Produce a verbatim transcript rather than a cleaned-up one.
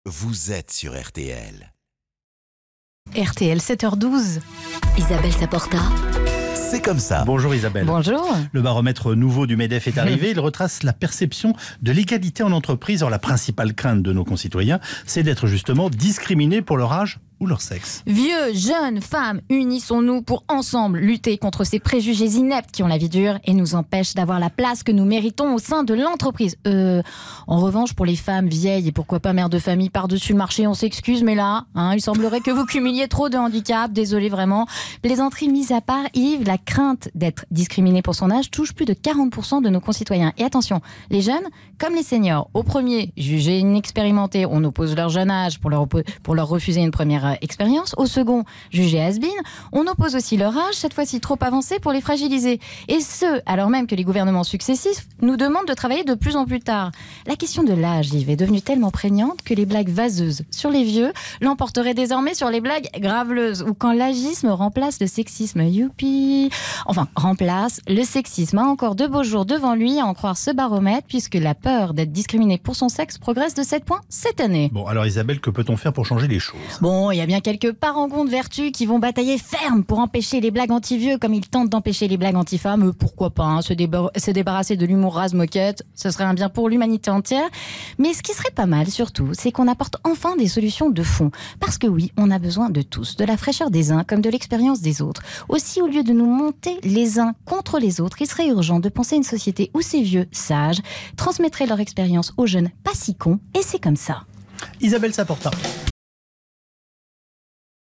vous êtes sur R T L. R T L, sept heures douze. Isabelle Saporta. C'est comme ça. Bonjour Isabelle. Bonjour. Le baromètre nouveau du MEDEF est arrivé. Il retrace la perception de l'égalité en entreprise. Or, la principale crainte de nos concitoyens, c'est d'être justement discriminés pour leur âge ou leur sexe. Vieux, jeunes, femmes, unissons-nous pour ensemble lutter contre ces préjugés ineptes qui ont la vie dure et nous empêchent d'avoir la place que nous méritons au sein de l'entreprise. Euh, en revanche, pour les femmes vieilles et pourquoi pas mères de famille par-dessus le marché, on s'excuse, mais là, hein, il semblerait que vous cumuliez trop de handicaps. Désolé vraiment. Plaisanterie mise à part, Yves, la crainte d'être discriminé pour son âge touche plus de quarante pour cent de nos concitoyens. Et attention, les jeunes comme les seniors. Au premier, jugés inexpérimentés, on oppose leur jeune âge pour leur, pour leur refuser une première expérience. Au second, jugés has-been, on oppose aussi leur âge, cette fois-ci trop avancé, pour les fragiliser. Et ce, alors même que les gouvernements successifs nous demandent de travailler de plus en plus tard. La question de l'âge, Yves, est devenue tellement prégnante que les blagues vaseuses sur les vieux l'emporteraient désormais sur les blagues graveleuses, ou quand l'agisme remplace le sexisme. Youpi! Enfin, remplace le sexisme. A encore de beaux jours devant lui, à en croire ce baromètre, puisque la peur d'être discriminé pour son sexe progresse de sept points cette année. Bon, alors Isabelle, que peut-on faire pour changer les choses ? Bon, il y a bien quelques parangons de vertu qui vont batailler ferme pour empêcher les blagues anti-vieux comme ils tentent d'empêcher les blagues anti-femmes. Euh, pourquoi pas, hein, se, débar- se débarrasser de l'humour rase-moquette, ce serait un bien pour l'humanité entière. Mais ce qui serait pas mal surtout, c'est qu'on apporte enfin des solutions de fond. Parce que oui, on a besoin de tous, de la fraîcheur des uns comme de l'expérience des autres. Aussi, au lieu de nous monter les uns contre les autres, il serait urgent de penser une société où ces vieux, sages, transmettraient leur expérience aux jeunes pas si cons, et c'est comme ça. Isabelle Saporta.